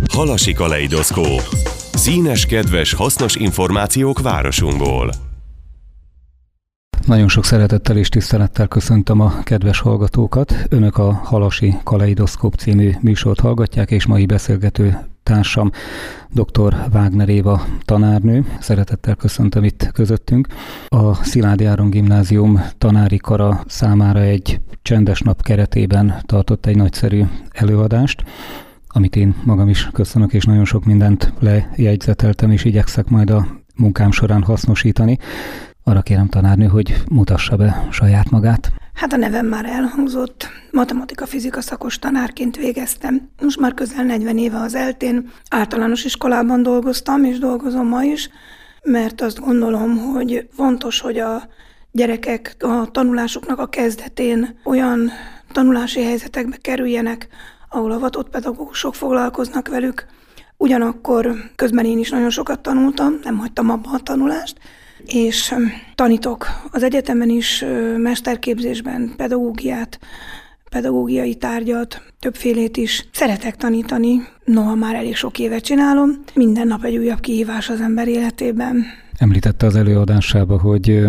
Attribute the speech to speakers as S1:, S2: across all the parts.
S1: Halasi kaleidoszkóp. Színes, kedves, hasznos információk városunkból.
S2: Nagyon sok szeretettel és tisztelettel köszöntöm a kedves hallgatókat. Önök a Halasi kaleidoszkóp című műsort hallgatják, és mai beszélgető társam dr. Wagner Éva tanárnő. Szeretettel köszöntöm itt közöttünk. A Szilády Áron Gimnázium tanári kara számára egy csendes nap keretében tartott egy nagyszerű előadást, amit én magam is köszönök, és nagyon sok mindent lejegyzeteltem, és igyekszek majd a munkám során hasznosítani. Arra kérem tanárnő, hogy mutassa be saját magát.
S3: Hát a nevem már elhangzott. Matematika-fizika szakos tanárként végeztem. Most már közel 40 éve az ELTÉn. Általános iskolában dolgoztam, és dolgozom ma is, mert azt gondolom, hogy fontos, hogy a gyerekek a tanulásuknak a kezdetén olyan tanulási helyzetekbe kerüljenek, ahol avatott pedagógusok foglalkoznak velük. Ugyanakkor közben én is nagyon sokat tanultam, nem hagytam abba a tanulást, és tanítok az egyetemen is, mesterképzésben pedagógiai tárgyat, többfélét is. Szeretek tanítani, noha már elég sok éve csinálom. Minden nap egy újabb kihívás az ember életében.
S2: Említette az előadásában, hogy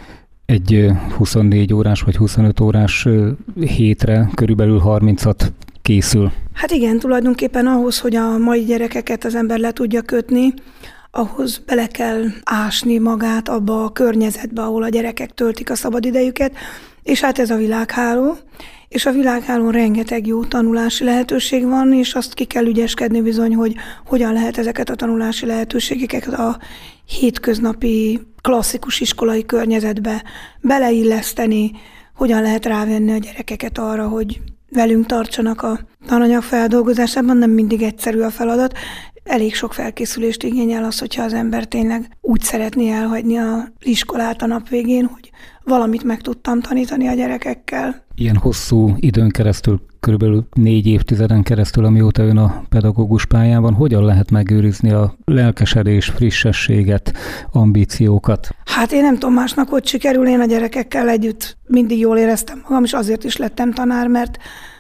S2: egy 24 órás vagy 25 órás hétre körülbelül 30-at készül.
S3: Hát igen, tulajdonképpen ahhoz, hogy a mai gyerekeket az ember le tudja kötni, ahhoz bele kell ásni magát abba a környezetbe, ahol a gyerekek töltik a szabadidejüket, és hát ez a világháló, és a világhálón rengeteg jó tanulási lehetőség van, és azt ki kell ügyeskedni bizony, hogy hogyan lehet ezeket a tanulási lehetőségeket a hétköznapi klasszikus iskolai környezetbe beleilleszteni, hogyan lehet rávenni a gyerekeket arra, hogy velünk tartsanak a tananyag feldolgozásában. Nem mindig egyszerű a feladat. Elég sok felkészülést igényel az, hogyha az ember tényleg úgy szeretné elhagyni az iskolát a nap végén, hogy valamit meg tudtam tanítani a gyerekekkel.
S2: Ilyen hosszú időn keresztül, körülbelül 4 évtizeden keresztül, amióta ön a pedagógus pályában, hogyan lehet megőrizni a lelkesedés, frissességet, ambíciókat?
S3: Hát én nem tudom másnak, hogy sikerül, én a gyerekekkel együtt mindig jól éreztem magam, és azért is lettem tanár, mert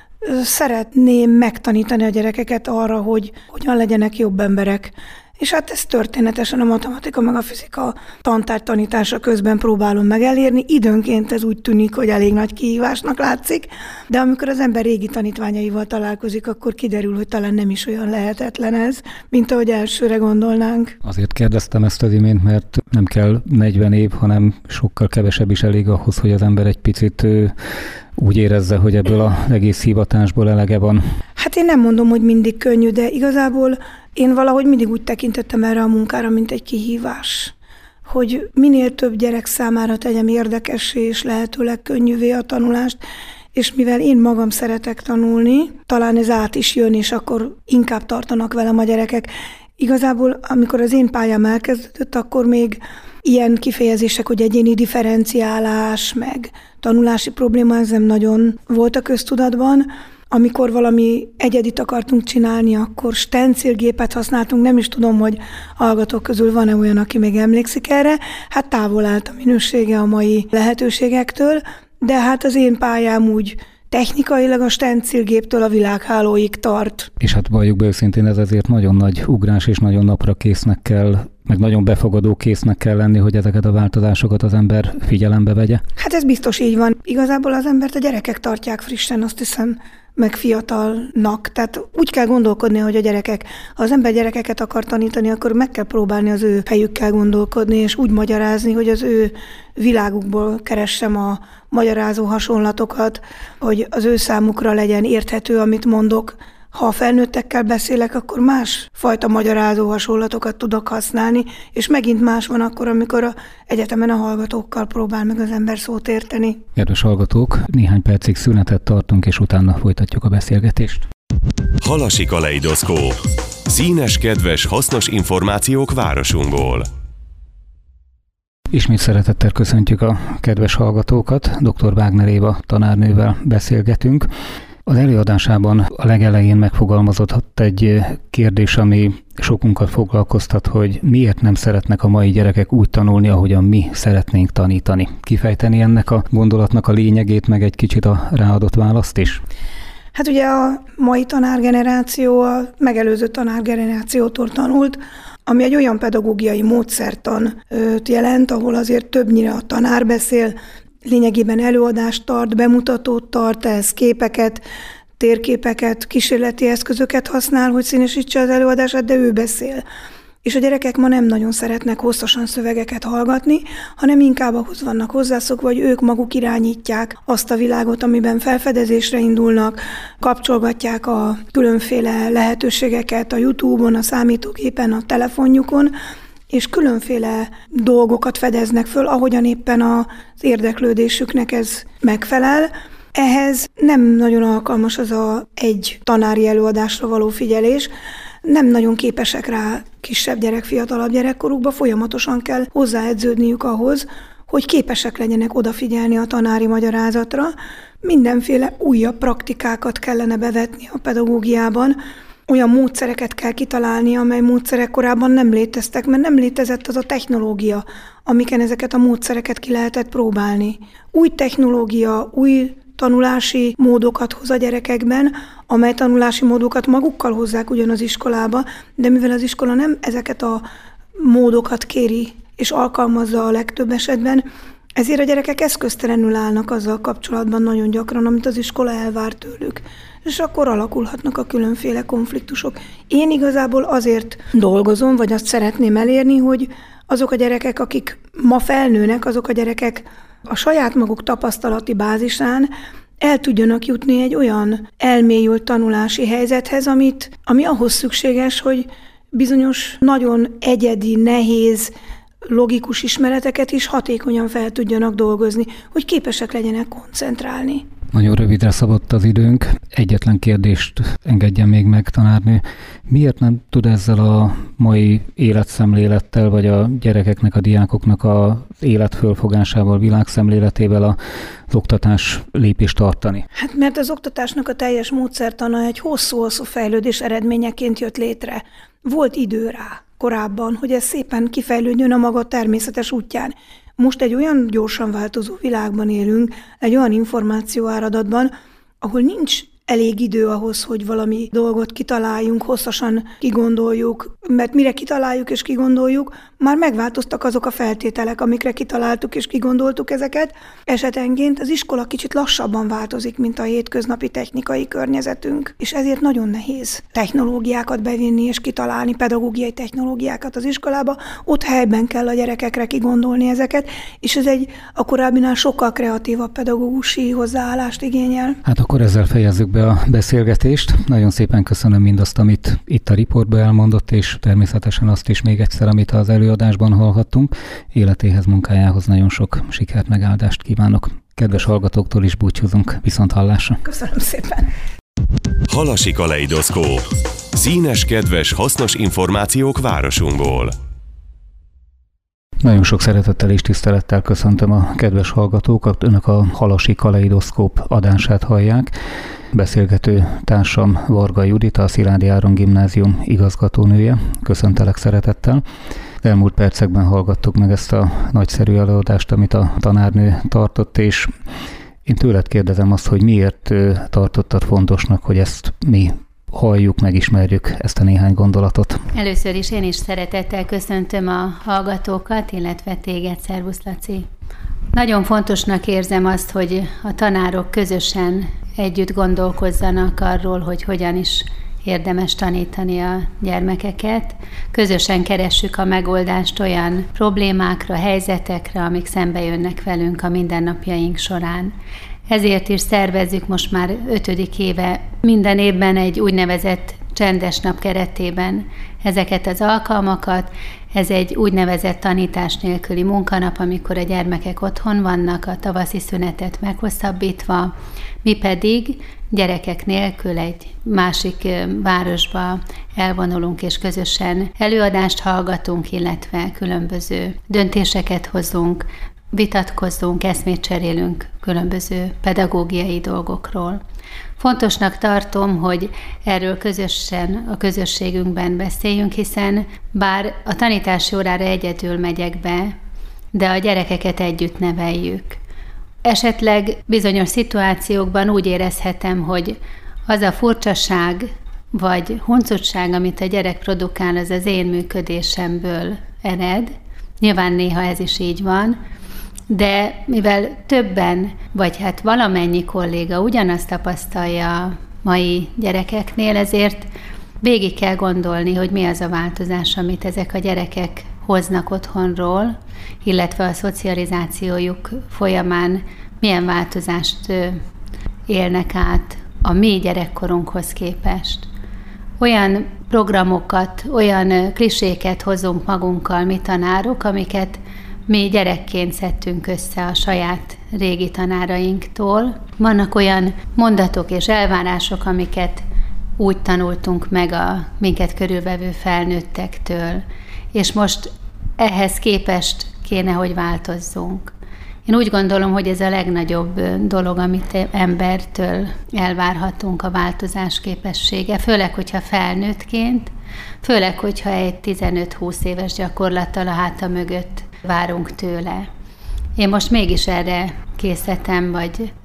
S3: szeretném megtanítani a gyerekeket arra, hogy hogyan legyenek jobb emberek. És hát ezt történetesen a matematika meg a fizika tantárgy tanítása közben próbálom meg elérni. Időnként ez úgy tűnik, hogy elég nagy kihívásnak látszik, de amikor az ember régi tanítványaival találkozik, akkor kiderül, hogy talán nem is olyan lehetetlen ez, mint ahogy elsőre gondolnánk.
S2: Azért kérdeztem ezt az imént, mert nem kell 40 év, hanem sokkal kevesebb is elég ahhoz, hogy az ember egy picit úgy érezze, hogy ebből az egész hivatásból elege van.
S3: Hát én nem mondom, hogy mindig könnyű, de igazából én valahogy mindig úgy tekintettem erre a munkára, mint egy kihívás, hogy minél több gyerek számára tegyem érdekessé és lehetőleg könnyűvé a tanulást, és mivel én magam szeretek tanulni, talán ez át is jön, és akkor inkább tartanak velem a gyerekek. Igazából, amikor az én pályám elkezdődött, akkor még ilyen kifejezések, hogy egyéni differenciálás, meg tanulási probléma, ez nem nagyon volt a köztudatban. Amikor valami egyedit akartunk csinálni, akkor stencilgépet használtunk, nem is tudom, hogy hallgatók közül van-e olyan, aki még emlékszik erre. Hát távol állt a minősége a mai lehetőségektől, de hát az én pályám úgy technikailag a stencilgéptől a világhálóig tart.
S2: És hát valljuk be őszintén, ez azért nagyon nagy ugrás, és nagyon napra késznek kell, meg nagyon befogadó késznek kell lenni, hogy ezeket a változásokat az ember figyelembe vegye.
S3: Hát ez biztos így van. Igazából az embert a gyerekek tartják frissen, azt hiszem, meg fiatalnak. Tehát úgy kell gondolkodni, hogy a gyerekek, ha az ember gyerekeket akar tanítani, akkor meg kell próbálni az ő fejükkel gondolkodni, és úgy magyarázni, hogy az ő világukból keressem a magyarázó hasonlatokat, hogy az ő számukra legyen érthető, amit mondok. Ha a felnőttekkel beszélek, akkor más fajta magyarázó hasonlatokat tudok használni, és megint más van akkor, amikor az egyetemen a hallgatókkal próbál meg az ember szót érteni.
S2: Kedves hallgatók, néhány percig szünetet tartunk, és utána folytatjuk a beszélgetést.
S1: Halasi kaleidoszkóp. Színes, kedves, hasznos információk városunkból.
S2: Ismét szeretettel köszöntjük a kedves hallgatókat. Dr. Wagner Éva tanárnővel beszélgetünk. Az előadásában a legelején megfogalmazott egy kérdés, ami sokunkat foglalkoztat, hogy miért nem szeretnek a mai gyerekek úgy tanulni, ahogyan mi szeretnénk tanítani. Kifejteni ennek a gondolatnak a lényegét, meg egy kicsit a ráadott választ is?
S3: Hát ugye a mai tanárgeneráció a megelőző tanárgenerációtól tanult, ami egy olyan pedagógiai módszertant jelent, ahol azért többnyire a tanár beszél, lényegében előadást tart, bemutatót tart, ehhez képeket, térképeket, kísérleti eszközöket használ, hogy színesítse az előadását, de ő beszél. És a gyerekek ma nem nagyon szeretnek hosszasan szövegeket hallgatni, hanem inkább ahhoz vannak hozzászokva, hogy ők maguk irányítják azt a világot, amiben felfedezésre indulnak, kapcsolgatják a különféle lehetőségeket a YouTube-on, a számítógépen, a telefonjukon, és különféle dolgokat fedeznek föl, ahogyan éppen az érdeklődésüknek ez megfelel. Ehhez nem nagyon alkalmas az egy tanári előadásra való figyelés, nem nagyon képesek rá kisebb gyerek, fiatalabb gyerekkorukba, folyamatosan kell hozzáedződniük ahhoz, hogy képesek legyenek odafigyelni a tanári magyarázatra. Mindenféle újabb praktikákat kellene bevetni a pedagógiában, olyan módszereket kell kitalálni, amely módszerek korábban nem léteztek, mert nem létezett az a technológia, amiken ezeket a módszereket ki lehetett próbálni. Új technológia, új tanulási módokat hoz a gyerekekben, amely tanulási módokat magukkal hozzák ugyan az iskolába, de mivel az iskola nem ezeket a módokat kéri és alkalmazza a legtöbb esetben, ezért a gyerekek eszköztelenül állnak azzal kapcsolatban nagyon gyakran, amit az iskola elvár tőlük. És akkor alakulhatnak a különféle konfliktusok. Én igazából azért dolgozom, vagy azt szeretném elérni, hogy azok a gyerekek, akik ma felnőnek, azok a gyerekek a saját maguk tapasztalati bázisán el tudjanak jutni egy olyan elmélyült tanulási helyzethez, ami ahhoz szükséges, hogy bizonyos nagyon egyedi, nehéz, logikus ismereteket is hatékonyan fel tudjanak dolgozni, hogy képesek legyenek koncentrálni.
S2: Nagyon rövidre szabott az időnk. Egyetlen kérdést engedjen még meg, tanárnő. Miért nem tud ezzel a mai életszemlélettel, vagy a gyerekeknek, a diákoknak az életfölfogásával, világszemléletével az oktatás lépést tartani?
S3: Hát mert az oktatásnak a teljes módszertana egy hosszú-hosszú fejlődés eredményeként jött létre. Volt idő rá korábban, hogy ez szépen kifejlődjön a maga természetes útján. Most egy olyan gyorsan változó világban élünk, egy olyan információáradatban, ahol nincs elég idő ahhoz, hogy valami dolgot kitaláljunk, hosszasan kigondoljuk, mert mire kitaláljuk és kigondoljuk, már megváltoztak azok a feltételek, amikre kitaláltuk és kigondoltuk ezeket. Esetenként az iskola kicsit lassabban változik, mint a hétköznapi technikai környezetünk, és ezért nagyon nehéz technológiákat bevinni és kitalálni, pedagógiai technológiákat az iskolába. Ott helyben kell a gyerekekre kigondolni ezeket, és ez egy a korábbinál sokkal kreatívabb pedagógusi hozzáállást igényel.
S2: Hát akkor ezzel fejezzük be a beszélgetést. Nagyon szépen köszönöm mindazt, amit itt a riportban elmondott, és természetesen azt is még egyszer, amit az előadásban hallhattunk. Életéhez, munkájához nagyon sok sikert, megáldást kívánok. Kedves hallgatóktól is búcsúzunk. Viszonthallásra.
S3: Köszönöm szépen.
S1: Halasi kaleidoszkóp. Színes, kedves, hasznos információk városunkból.
S2: Nagyon sok szeretettel és tisztelettel köszöntöm a kedves hallgatókat. Önök a Halasi kaleidoszkóp adását hallják. Beszélgető társam Varga Judita, a Szilágyi Áron Gimnázium igazgatónője. Köszöntelek szeretettel. Elmúlt percekben hallgattuk meg ezt a nagyszerű előadást, amit a tanárnő tartott, és én tőled kérdezem azt, hogy miért tartottad fontosnak, hogy ezt mi halljuk, megismerjük ezt a néhány gondolatot.
S4: Először is én is szeretettel köszöntöm a hallgatókat, illetve téged, szervusz Laci. Nagyon fontosnak érzem azt, hogy a tanárok közösen együtt gondolkozzanak arról, hogy hogyan is érdemes tanítani a gyermekeket. Közösen keressük a megoldást olyan problémákra, helyzetekre, amik szembe jönnek velünk a mindennapjaink során. Ezért is szervezzük most már 5. éve minden évben egy úgynevezett csendes nap keretében ezeket az alkalmakat. Ez egy úgynevezett tanítás nélküli munkanap, amikor a gyermekek otthon vannak, a tavaszi szünetet meghosszabbítva, mi pedig gyerekek nélkül egy másik városba elvonulunk és közösen előadást hallgatunk, illetve különböző döntéseket hozunk, vitatkozzunk, eszmét cserélünk különböző pedagógiai dolgokról. Fontosnak tartom, hogy erről közösen a közösségünkben beszéljünk, hiszen bár a tanítási órára egyedül megyek be, de a gyerekeket együtt neveljük. Esetleg bizonyos szituációkban úgy érezhetem, hogy az a furcsaság vagy huncutság, amit a gyerek produkál, az az én működésemből ered. Nyilván néha ez is így van, de mivel többen, vagy hát valamennyi kolléga ugyanazt tapasztalja a mai gyerekeknél, ezért végig kell gondolni, hogy mi az a változás, amit ezek a gyerekek hoznak otthonról, illetve a szocializációjuk folyamán milyen változást élnek át a mi gyerekkorunkhoz képest. Olyan programokat, olyan kliséket hozunk magunkkal mi tanárok, amiket mi gyerekként szedtünk össze a saját régi tanárainktól. Vannak olyan mondatok és elvárások, amiket úgy tanultunk meg a minket körülvevő felnőttektől, és most ehhez képest kéne, hogy változzunk. Én úgy gondolom, hogy ez a legnagyobb dolog, amit embertől elvárhatunk, a változás képessége, főleg, hogyha felnőttként, főleg, hogyha egy 15-20 éves gyakorlattal a háta mögött várunk tőle. Én most mégis erre készítem, vagy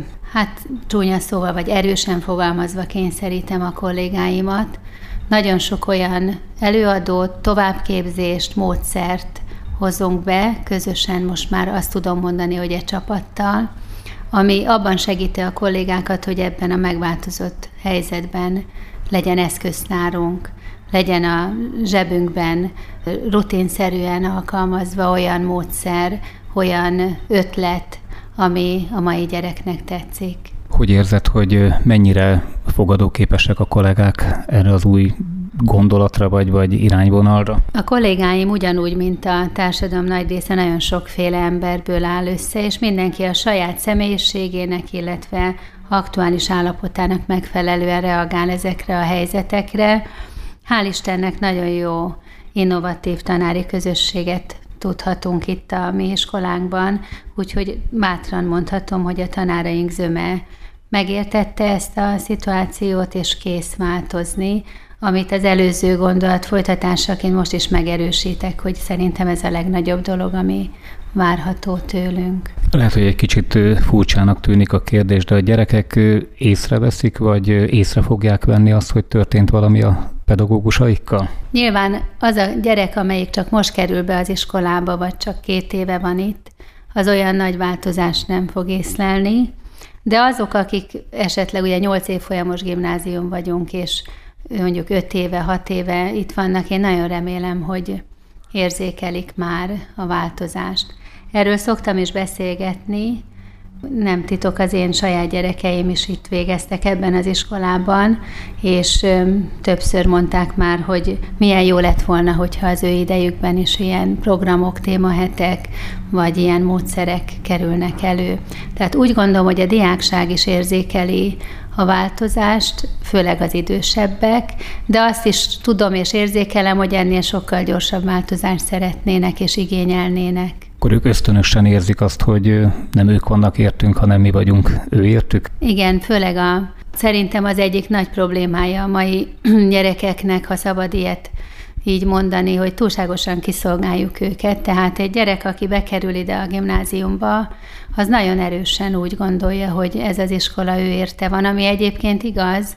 S4: hát csúnya szóval, vagy erősen fogalmazva kényszerítem a kollégáimat. Nagyon sok olyan előadót, továbbképzést, módszert hozunk be, közösen most már azt tudom mondani, hogy egy csapattal, ami abban segíti a kollégákat, hogy ebben a megváltozott helyzetben legyen eszköztárunk, legyen a zsebünkben rutinszerűen alkalmazva olyan módszer, olyan ötlet, ami a mai gyereknek tetszik.
S2: Hogy érzed, hogy mennyire fogadóképesek a kollégák erre az új gondolatra vagy irányvonalra?
S4: A kollégáim ugyanúgy, mint a társadalom nagy része, nagyon sokféle emberből áll össze, és mindenki a saját személyiségének, illetve aktuális állapotának megfelelően reagál ezekre a helyzetekre. Hál' Istennek nagyon jó, innovatív tanári közösséget tudhatunk itt a mi iskolánkban, úgyhogy bátran mondhatom, hogy a tanáraink zöme megértette ezt a szituációt, és kész változni, amit az előző gondolat folytatásaként most is megerősítek, hogy szerintem ez a legnagyobb dolog, ami várható tőlünk.
S2: Lehet, hogy egy kicsit furcsának tűnik a kérdés, de a gyerekek észreveszik, vagy észre fogják venni azt, hogy történt valami a pedagógusaikkal?
S4: Nyilván az a gyerek, amelyik csak most kerül be az iskolába, vagy csak 2 éve van itt, az olyan nagy változást nem fog észlelni, de azok, akik esetleg ugye 8 évfolyamos gimnázium vagyunk, és mondjuk 5 éve, 6 éve itt vannak, én nagyon remélem, hogy érzékelik már a változást. Erről szoktam is beszélgetni, nem titok, az én saját gyerekeim is itt végeztek ebben az iskolában, és többször mondták már, hogy milyen jó lett volna, hogyha az ő idejükben is ilyen programok, témahetek, vagy ilyen módszerek kerülnek elő. Tehát úgy gondolom, hogy a diákság is érzékeli a változást, főleg az idősebbek, de azt is tudom és érzékelem, hogy ennél sokkal gyorsabb változást szeretnének és igényelnének.
S2: Akkor ők ösztönösen érzik azt, hogy nem ők vannak értünk, hanem mi vagyunk ő értük?
S4: Igen, főleg szerintem az egyik nagy problémája a mai gyerekeknek, ha szabad ilyet így mondani, hogy túlságosan kiszolgáljuk őket. Tehát egy gyerek, aki bekerül ide a gimnáziumba, az nagyon erősen úgy gondolja, hogy ez az iskola ő érte van, ami egyébként igaz,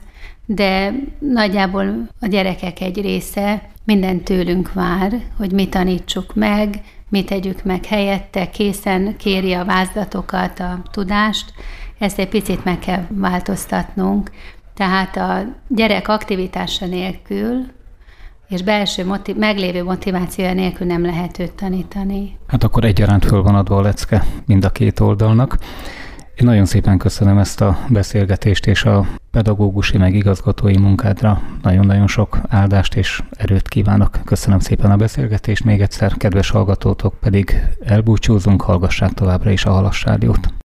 S4: de nagyjából a gyerekek egy része mindent tőlünk vár, hogy mi tanítsuk meg, mi tegyük meg helyette, készen kéri a vázlatokat, a tudást. Ezt egy picit meg kell változtatnunk. Tehát a gyerek aktivitása nélkül és belső meglévő motivációja nélkül nem lehet őt tanítani.
S2: Hát akkor egyaránt föl van adva a lecke mind a 2 oldalnak. Én nagyon szépen köszönöm ezt a beszélgetést, és a pedagógusi meg igazgatói munkádra nagyon-nagyon sok áldást és erőt kívánok. Köszönöm szépen a beszélgetést, még egyszer, kedves hallgatótok pedig elbúcsúzunk, hallgassák továbbra is a Halas Rádiót.